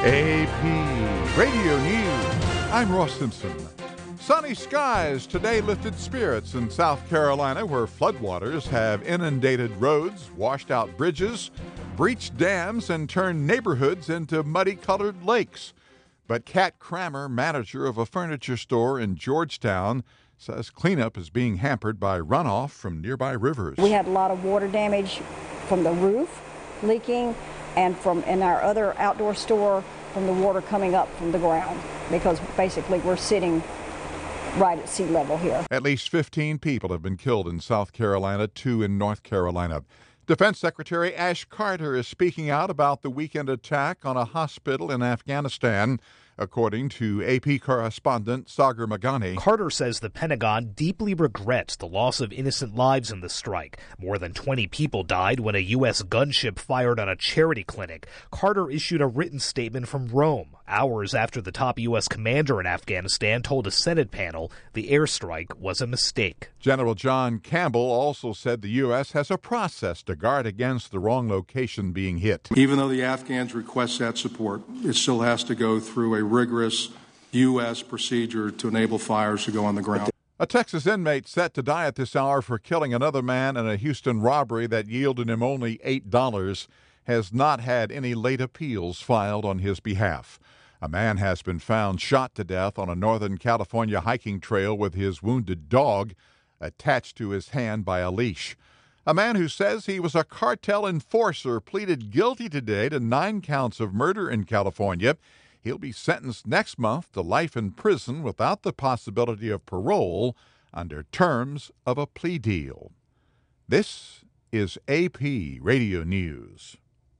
AP Radio News. I'm Ross Simpson. Sunny skies today lifted spirits in South Carolina, where floodwaters have inundated roads, washed out bridges, breached dams, and turned neighborhoods into muddy-colored lakes. But Kat Kramer, manager of a furniture store in Georgetown, says cleanup is being hampered by runoff from nearby rivers. We had a lot of water damage from the roof leaking, and from in our other outdoor store from the water coming up from the ground, because basically we're sitting right at sea level here. At least 15 people have been killed in South Carolina, 2 in North Carolina. Defense Secretary Ash Carter is speaking out about the weekend attack on a hospital in Afghanistan, according to AP correspondent Sagar Meghani. Carter says the Pentagon deeply regrets the loss of innocent lives in the strike. More than 20 people died when a U.S. gunship fired on a charity clinic. Carter issued a written statement from Rome, hours after the top U.S. commander in Afghanistan told a Senate panel the airstrike was a mistake. General John Campbell also said the U.S. has a process to guard against the wrong location being hit. Even though the Afghans request that support, it still has to go through a rigorous U.S. procedure to enable fires to go on the ground. A Texas inmate set to die at this hour for killing another man in a Houston robbery that yielded him only $8 has not had any late appeals filed on his behalf. A man has been found shot to death on a Northern California hiking trail with his wounded dog attached to his hand by a leash. A man who says he was a cartel enforcer pleaded guilty today to 9 counts of murder in California. He'll be sentenced next month to life in prison without the possibility of parole under terms of a plea deal. This is AP Radio News.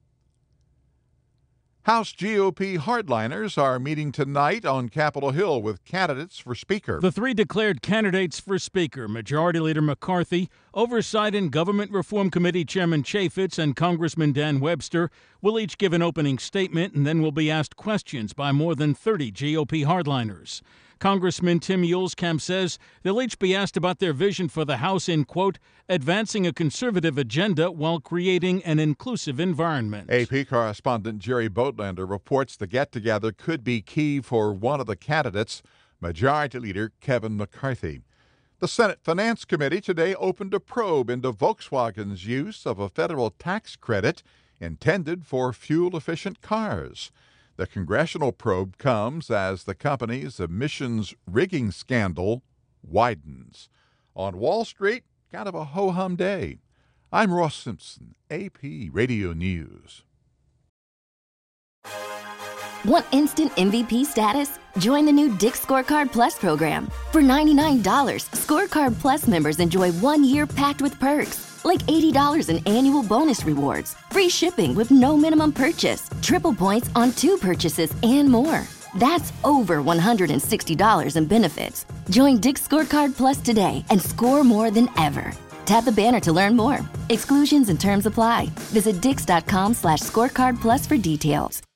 House GOP hardliners are meeting tonight on Capitol Hill with candidates for Speaker. The 3 declared candidates for Speaker, Majority Leader McCarthy, Oversight and Government Reform Committee Chairman Chaffetz, and Congressman Dan Webster, will each give an opening statement and then will be asked questions by more than 30 GOP hardliners. Congressman Tim Muleskamp says they'll each be asked about their vision for the House in, quote, advancing a conservative agenda while creating an inclusive environment. AP correspondent Jerry Bodlander reports the get-together could be key for one of the candidates, Majority Leader Kevin McCarthy. The Senate Finance Committee today opened a probe into Volkswagen's use of a federal tax credit intended for fuel-efficient cars. The congressional probe comes as the company's emissions rigging scandal widens. On Wall Street, kind of a ho-hum day. I'm Ross Simpson, AP Radio News. Want instant MVP status? Join the new Dick's Scorecard Plus program. For $99, Scorecard Plus members enjoy 1 year packed with perks, like $80 in annual bonus rewards, free shipping with no minimum purchase, triple points on 2 purchases, and more. That's over $160 in benefits. Join Dick's Scorecard Plus today and score more than ever. Tap the banner to learn more. Exclusions and terms apply. Visit dix.com/scorecard plus for details.